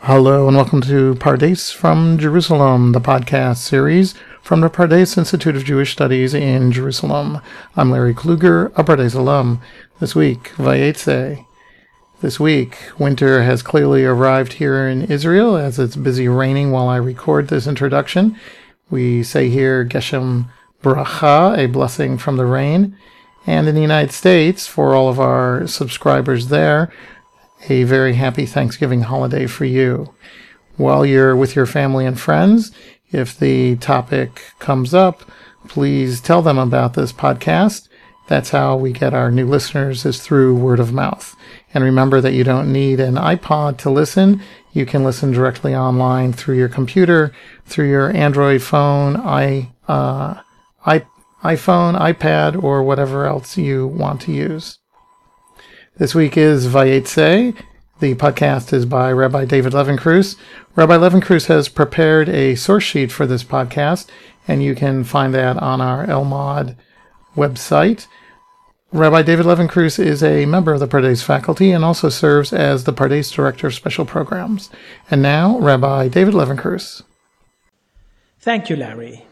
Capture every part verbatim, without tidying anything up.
Hello and welcome to Pardes from Jerusalem, the podcast series from the Pardes Institute of Jewish Studies in Jerusalem. I'm Larry Kluger, a Pardes alum. This week, Vayetze. This week, winter has clearly arrived here in Israel as it's busy raining while I record this introduction. We say here Geshem Bracha, a blessing from the rain. And in the United States, for all of our subscribers there, a very happy Thanksgiving holiday for you. While you're with your family and friends, if the topic comes up, please tell them about this podcast. That's how we get our new listeners, is through word of mouth. And remember that you don't need an iPod to listen. You can listen directly online through your computer, through your Android phone, i, uh, i, iPhone, iPad, or whatever else you want to use. This week is Vayetze. The podcast is by Rabbi David Levenkrus. Rabbi Levenkrus has prepared a source sheet for this podcast, and you can find that on our Elmad website. Rabbi David Levenkrus is a member of the Pardes faculty and also serves as the Pardes Director of Special Programs. And now, Rabbi David Levenkrus. Thank you, Larry.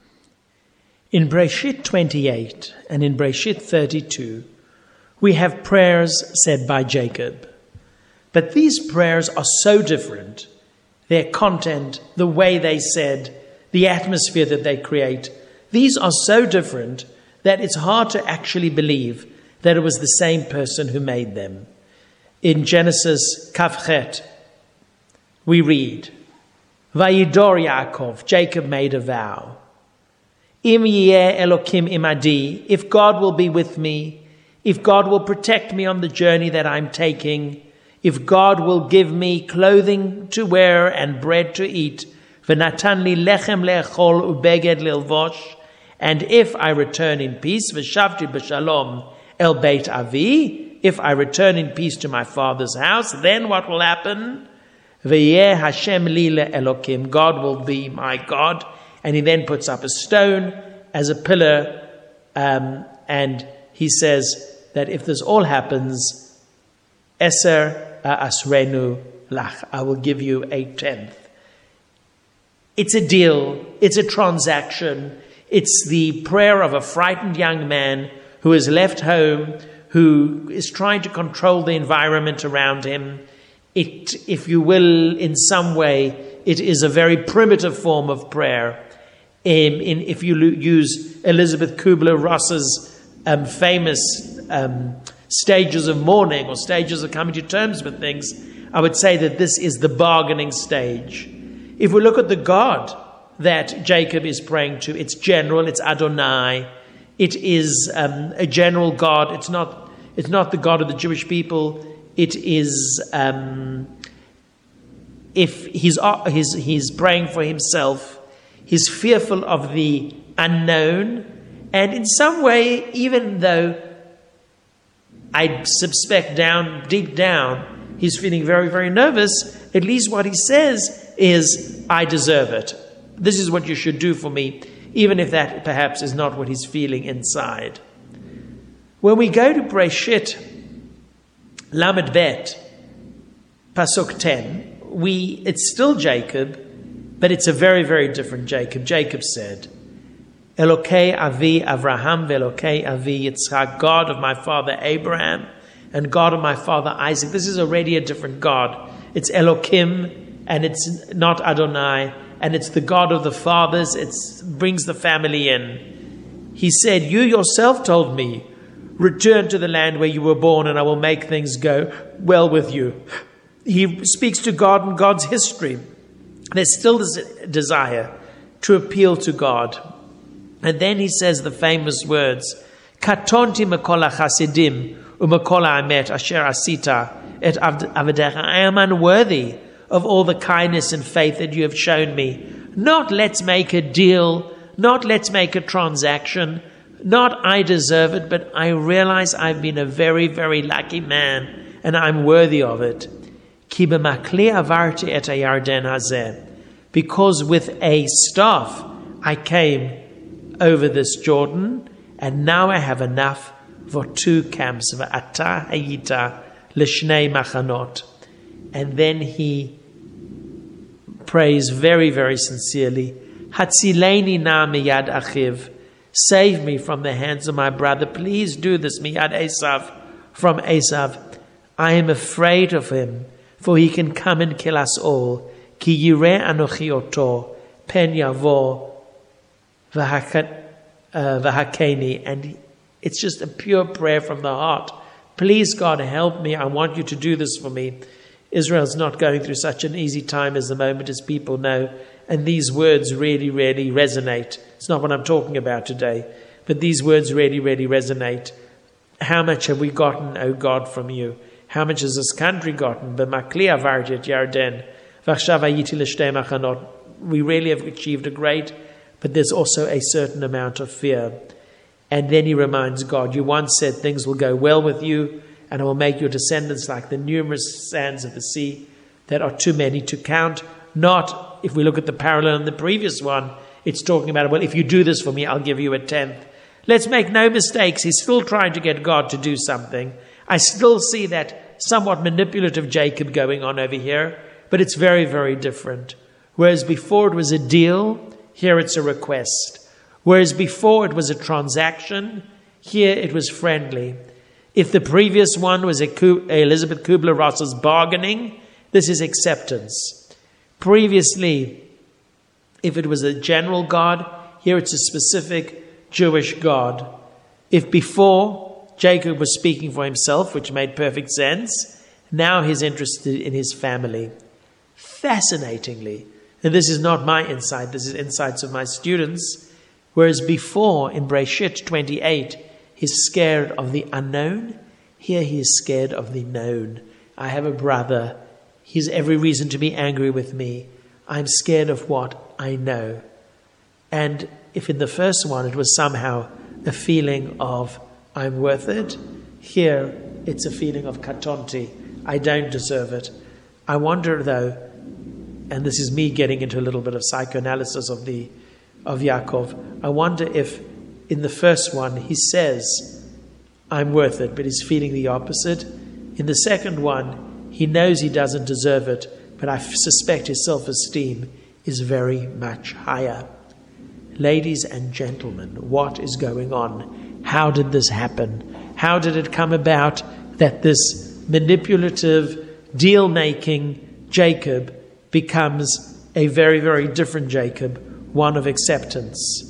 In Breshit twenty-eight and in Breshit thirty-two, we have prayers said by Jacob. But these prayers are so different. Their content, the way they said, the atmosphere that they create, these are so different that it's hard to actually believe that it was the same person who made them. In Genesis Kavchet, we read, Vayidor Yaakov, Jacob made a vow. Im yeh Elokim imadi, if God will be with me, if God will protect me on the journey that I'm taking, if God will give me clothing to wear and bread to eat, v'natan li lechem le'echol ubeged lilvosh, and if I return in peace, v'shavti b'shalom el beit avi, if I return in peace to my father's house, then what will happen? V'yeh Hashem li le'elokim, God will be my God. And he then puts up a stone as a pillar, um, and he says that if this all happens, Eser asrenu lach, I will give you a tenth. It's a deal. It's a transaction. It's the prayer of a frightened young man who has left home, who is trying to control the environment around him. It, if you will, in some way, it is a very primitive form of prayer. Um, in, if you lo- use Elizabeth Kubler-Ross's um, famous um, stages of mourning or stages of coming to terms with things, I would say that this is the bargaining stage. If we look at the God that Jacob is praying to, it's general, it's Adonai, it is um, a general God. It's not, it's not the God of the Jewish people. It is, um, if he's, uh, he's, he's praying for himself, he's fearful of the unknown, and in some way, even though I suspect down, deep down, he's feeling very, very nervous, at least what he says is, I deserve it. This is what you should do for me, even if that perhaps is not what he's feeling inside. When we go to Breshit, Lamed Bet, Pasuk ten, we, it's still Jacob, but it's a very, very different Jacob. Jacob said, Elokei Avi Avraham ve'Elokei Avi Yitzchak, God of my father Abraham and God of my father Isaac. This is already a different God. It's Elokim, and it's not Adonai, and it's the God of the fathers. It brings the family in. He said, you yourself told me, return to the land where you were born and I will make things go well with you. He speaks to God and God's history. There's still this desire to appeal to God. And then he says the famous words, Katonti mekola chasidim umekola amet asher asita et avadecha. I am unworthy of all the kindness and faith that you have shown me. Not let's make a deal, not let's make a transaction, not I deserve it, but I realize I've been a very, very lucky man and I'm worthy of it. Ki b'makli avarti et hayarden hazeh, because with a staff I came over this Jordan, and now I have enough for two camps. V'ata hayita l'shnei machanot, and then he prays very, very sincerely, Hatzileni na miyad achiv. Save me from the hands of my brother. Please do this, miyad Esav, from Esav. I am afraid of him, for he can come and kill us all. Ki yireh anochi oto, pen yavo v'hakeni. And it's just a pure prayer from the heart. Please, God, help me. I want you to do this for me. Israel's not going through such an easy time as the moment, as people know. And these words really, really resonate. It's not what I'm talking about today, but these words really, really resonate. How much have we gotten, O God, from you? How much has this country gotten? We really have achieved a great, but there's also a certain amount of fear. And then he reminds God, you once said things will go well with you, and I will make your descendants like the numerous sands of the sea that are too many to count. Not, if we look at the parallel in the previous one, it's talking about, well, if you do this for me, I'll give you a tenth. Let's make no mistakes. He's still trying to get God to do something. I still see that somewhat manipulative Jacob going on over here, but it's very, very different. Whereas before it was a deal, here it's a request. Whereas before it was a transaction, here it was friendly. If the previous one was a Elizabeth Kubler-Ross's bargaining, this is acceptance. Previously, if it was a general God, here it's a specific Jewish God. If before Jacob was speaking for himself, which made perfect sense, now he's interested in his family. Fascinatingly, and this is not my insight, this is insights of my students, whereas before in Breshit twenty-eight, he's scared of the unknown, here he is scared of the known. I have a brother, he has every reason to be angry with me. I'm scared of what I know. And if in the first one it was somehow a feeling of I'm worth it, here it's a feeling of katonti, I don't deserve it. I wonder though, and this is me getting into a little bit of psychoanalysis of the of Yaakov, I wonder if in the first one he says I'm worth it, but he's feeling the opposite. In the second one, he knows he doesn't deserve it, but I suspect his self-esteem is very much higher. Ladies and gentlemen, what is going on? How did this happen? How did it come about that this manipulative, deal-making Jacob becomes a very, very different Jacob, one of acceptance?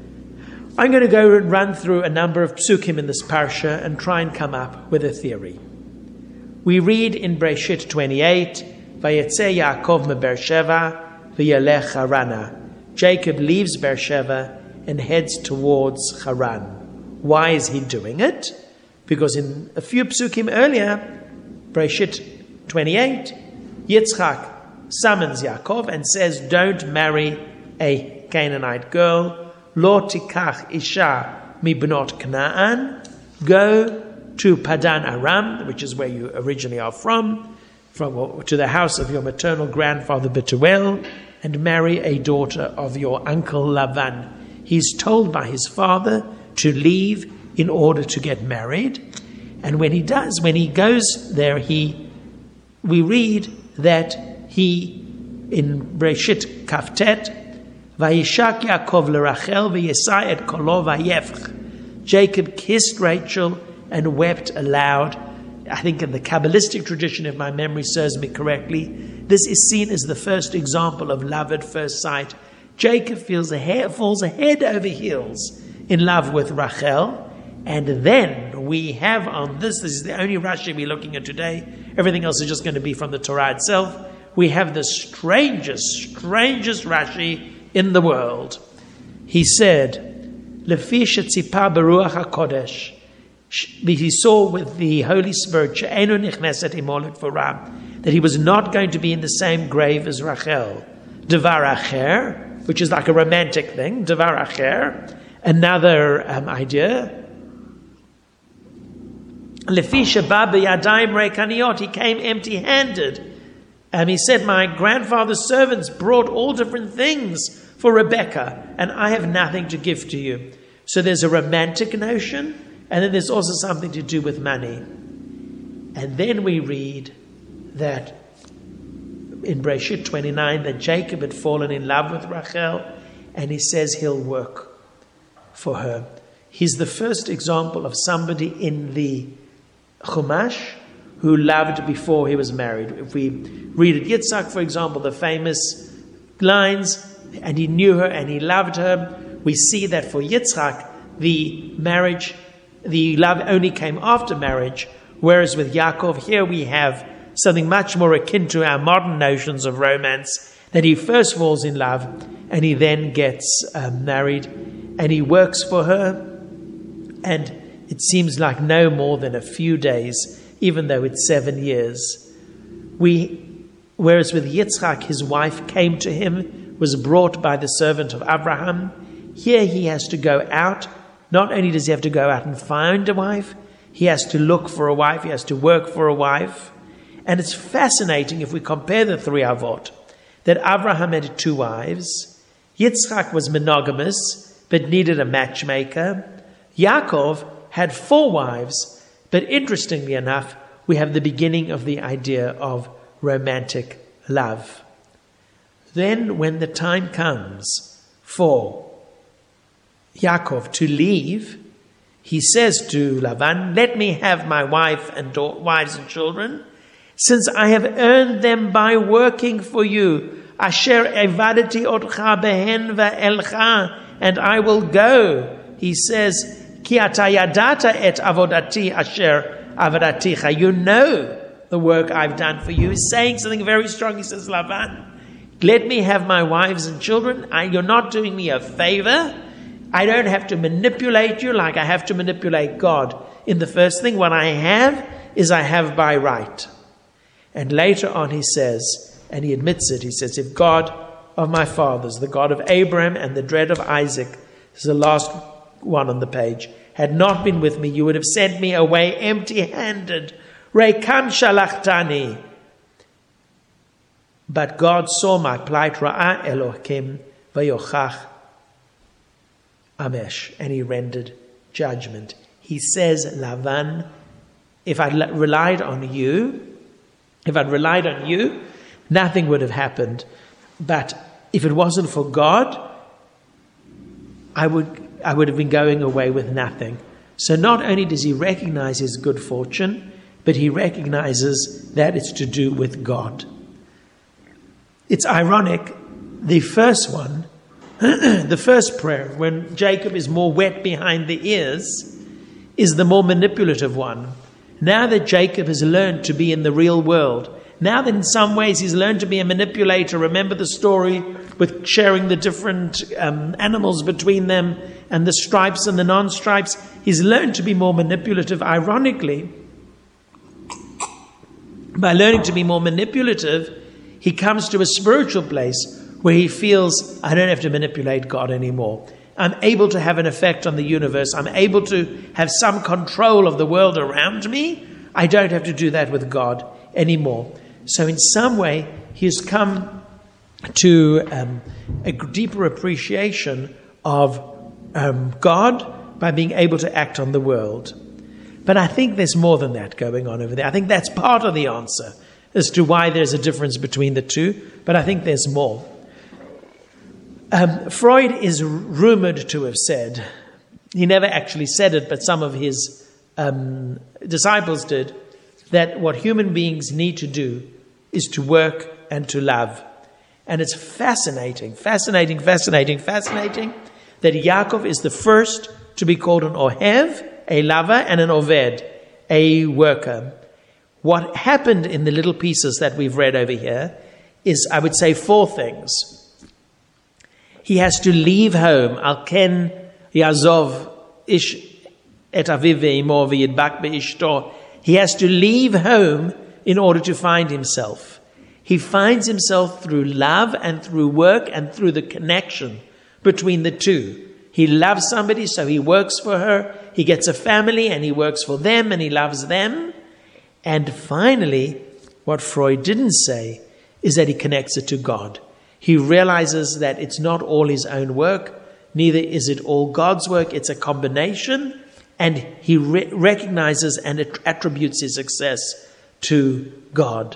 I'm going to go and run through a number of psukim in this parsha and try and come up with a theory. We read in Breshit twenty-eight, Vayetze Yaakov me Beersheva v'yelech Harana. Jacob leaves Beersheva and heads towards Haran. Why is he doing it? Because in a few psukim earlier, Breshit twenty-eight, Yitzchak summons Yaakov and says, don't marry a Canaanite girl. Lo tikach isha mibnot Canaan. Go to Padan Aram, which is where you originally are from, from to the house of your maternal grandfather Betuel, and marry a daughter of your uncle Lavan. He's told by his father to leave in order to get married. And when he does, when he goes there, he we read that he, in Breshit Kaftet, Vayishak Yaakov l'Rachel v'yesai et kolo vayefch. Jacob kissed Rachel and wept aloud. I think in the Kabbalistic tradition, if my memory serves me correctly, this is seen as the first example of love at first sight. Jacob feels a hair, falls head over heels in love with Rachel. And then we have on this, this is the only Rashi we're looking at today, everything else is just going to be from the Torah itself. We have the strangest, strangest Rashi in the world. He said, Lefi shetzipah beruach hakodesh, he saw with the Holy Spirit that he was not going to be in the same grave as Rachel. Devar acher, which is like a romantic thing. Devar acher, another um, idea. Lefi sheba b'yadayim reikaniot, he came empty-handed. Um, he said, my grandfather's servants brought all different things for Rebecca, and I have nothing to give to you. So there's a romantic notion, and then there's also something to do with money. And then we read that in Breshit twenty-nine that Jacob had fallen in love with Rachel, and he says he'll work for her. He's the first example of somebody in the Chumash who loved before he was married. If we read at Yitzhak, for example, the famous lines, and he knew her and he loved her, we see that for Yitzhak, the marriage, the love only came after marriage, whereas with Yaakov, here we have something much more akin to our modern notions of romance, that he first falls in love and he then gets um, married and he works for her, and it seems like no more than a few days, even though it's seven years. We, whereas with Yitzchak, his wife came to him, was brought by the servant of Abraham. Here he has to go out. Not only does he have to go out and find a wife, he has to look for a wife, he has to work for a wife. And it's fascinating if we compare the three Avot, that Abraham had two wives, Yitzchak was monogamous, but needed a matchmaker. Yaakov had four wives, but interestingly enough, we have the beginning of the idea of romantic love. Then when the time comes for Yaakov to leave, he says to Lavan, let me have my wife and da- wives and children, since I have earned them by working for you. Asher evadati otcha behen va'elcha, and I will go. He says, Ki ata yadata et avodati asher avodaticha. You know the work I've done for you. He's saying something very strong. He says, Lavan, let me have my wives and children. I, you're not doing me a favor. I don't have to manipulate you like I have to manipulate God. In the first thing, what I have is I have by right. And later on he says, and he admits it, he says, if God of my fathers, the God of Abraham and the dread of Isaac, this is the last one on the page, had not been with me, you would have sent me away empty-handed. Reikam shalachtani. But God saw my plight, Ra'ah Elohim vayochach Amesh, and he rendered judgment. He says, Lavan, if I'd relied on you, if I'd relied on you, nothing would have happened. But if it wasn't for God, I would I would have been going away with nothing. So not only does he recognize his good fortune, but he recognizes that it's to do with God. It's ironic, the first one, the first prayer, when Jacob is more wet behind the ears, is the more manipulative one. Now that Jacob has learned to be in the real world, now that in some ways he's learned to be a manipulator, remember the story with sharing the different um, animals between them and the stripes and the non-stripes, he's learned to be more manipulative. Ironically, by learning to be more manipulative, he comes to a spiritual place where he feels, I don't have to manipulate God anymore. I'm able to have an effect on the universe. I'm able to have some control of the world around me. I don't have to do that with God anymore. So in some way, he has come to um, a deeper appreciation of um, God by being able to act on the world. But I think there's more than that going on over there. I think that's part of the answer as to why there's a difference between the two. But I think there's more. Um, Freud is rumored to have said, he never actually said it, but some of his um, disciples did, that what human beings need to do is to work and to love. And it's fascinating, fascinating, fascinating, fascinating that Yaakov is the first to be called an ohev, a lover, and an oved, a worker. What happened in the little pieces that we've read over here is, I would say, four things. He has to leave home. Al ken yazov ish et aviv ve'imo v'yidbak be'ishto. He has to leave home in order to find himself. He finds himself through love and through work and through the connection between the two. He loves somebody, so he works for her. He gets a family and he works for them and he loves them. And finally, what Freud didn't say is that he connects it to God. He realizes that it's not all his own work, neither is it all God's work. It's a combination, and he re- recognizes and attributes his success to God.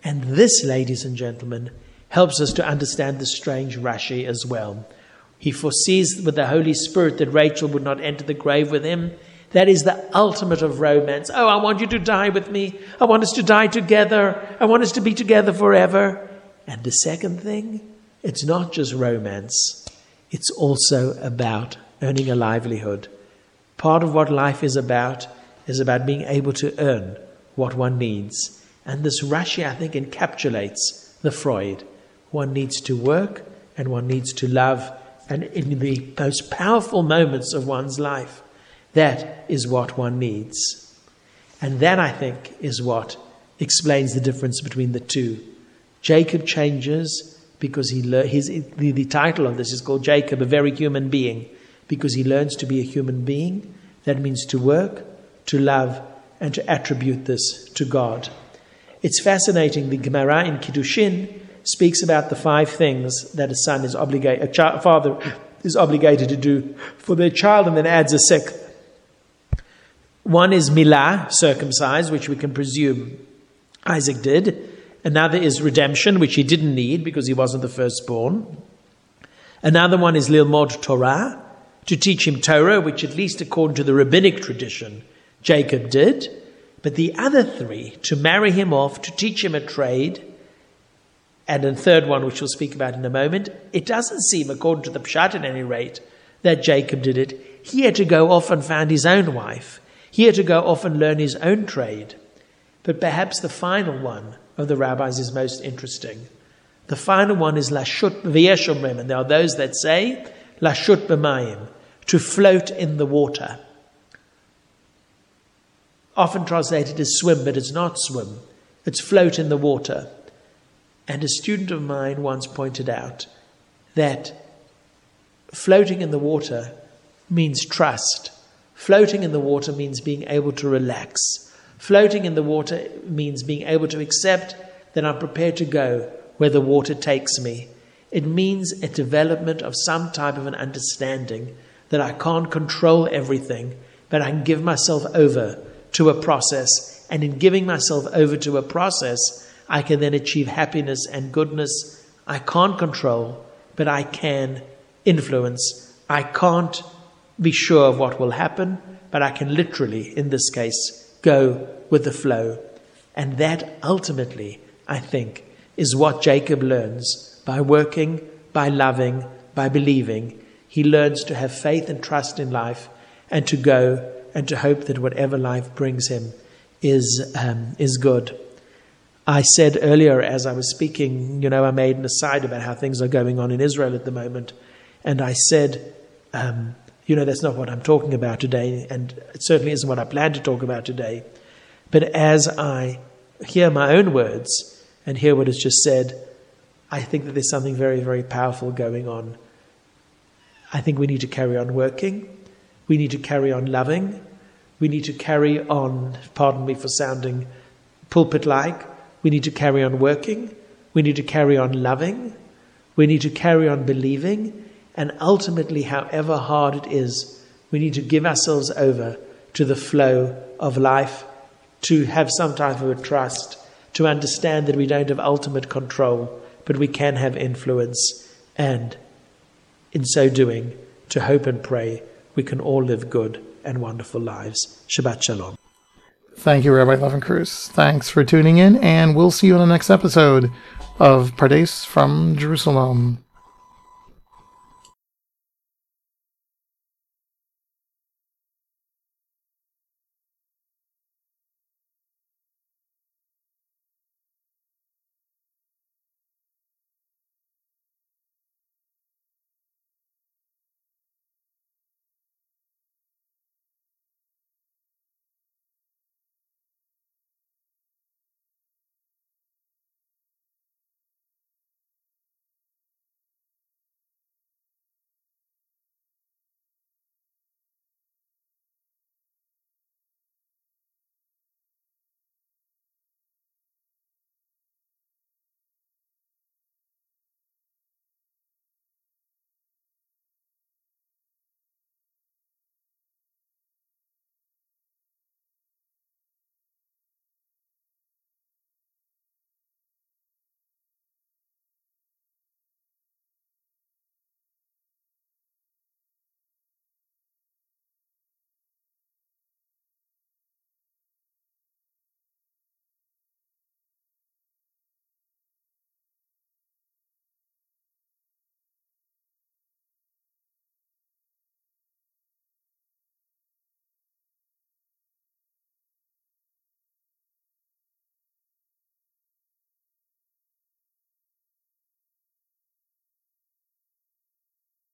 And this, ladies and gentlemen, helps us to understand the strange Rashi as well. He foresees with the Holy Spirit that Rachel would not enter the grave with him. That is the ultimate of romance. Oh, I want you to die with me. I want us to die together. I want us to be together forever. And the second thing, it's not just romance. It's also about earning a livelihood. Part of what life is about is about being able to earn what one needs. And this Rashi, I think, encapsulates the Freud. One needs to work and one needs to love. And in the most powerful moments of one's life, that is what one needs. And that, I think, is what explains the difference between the two. Jacob changes because he lear- his, the, the title of this is called Jacob, a very human being, because he learns to be a human being. That means to work, to love, and to attribute this to God. It's fascinating. The Gemara in Kiddushin speaks about the five things that a son is obligated, a child, father is obligated to do for their child, and then adds a sixth. One is milah, circumcise, which we can presume Isaac did. Another is redemption, which he didn't need because he wasn't the firstborn. Another one is lilmod Torah, to teach him Torah, which at least according to the rabbinic tradition, Jacob did. But the other three, to marry him off, to teach him a trade, and a third one, which we'll speak about in a moment, it doesn't seem, according to the Pshat at any rate, that Jacob did it. He had to go off and find his own wife. He had to go off and learn his own trade. But perhaps the final one of the rabbis is most interesting. The final one is lashut v'yeshomrim, and there are those that say lashut b'mayim, to float in the water. Often translated as swim, but it's not swim. It's float in the water. And a student of mine once pointed out that floating in the water means trust. Floating in the water means being able to relax. Floating in the water means being able to accept that I'm prepared to go where the water takes me. It means a development of some type of an understanding that I can't control everything, but I can give myself over to a process. And in giving myself over to a process, I can then achieve happiness and goodness. I can't control, but I can influence. I can't be sure of what will happen, but I can literally, in this case, go with the flow. And that ultimately, I think, is what Jacob learns by working, by loving, by believing. He learns to have faith and trust in life and to go and to hope that whatever life brings him is um, is good. I said earlier as I was speaking, you know, I made an aside about how things are going on in Israel at the moment. And I said, um, you know, that's not what I'm talking about today. And it certainly isn't what I planned to talk about today. But as I hear my own words and hear what is just said, I think that there's something very, very powerful going on. I think we need to carry on working. We need to carry on loving. We need to carry on, pardon me for sounding pulpit-like, we need to carry on working. We need to carry on loving. We need to carry on believing. And ultimately, however hard it is, we need to give ourselves over to the flow of life, to have some type of a trust, to understand that we don't have ultimate control, but we can have influence. And in so doing, to hope and pray we can all live good and wonderful lives. Shabbat Shalom. Thank you, Rabbi Levenkrus. Thanks for tuning in, and we'll see you on the next episode of Pardes from Jerusalem.